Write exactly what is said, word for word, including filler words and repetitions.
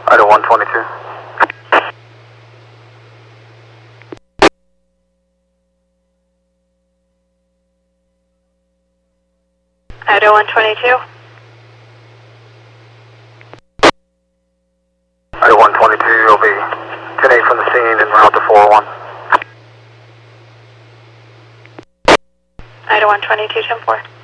Idaho one twenty-two. Idaho one twenty-two. Idaho one twenty-two, you'll be ten eight from the scene and route to four one. Idaho one twenty-two, ten four.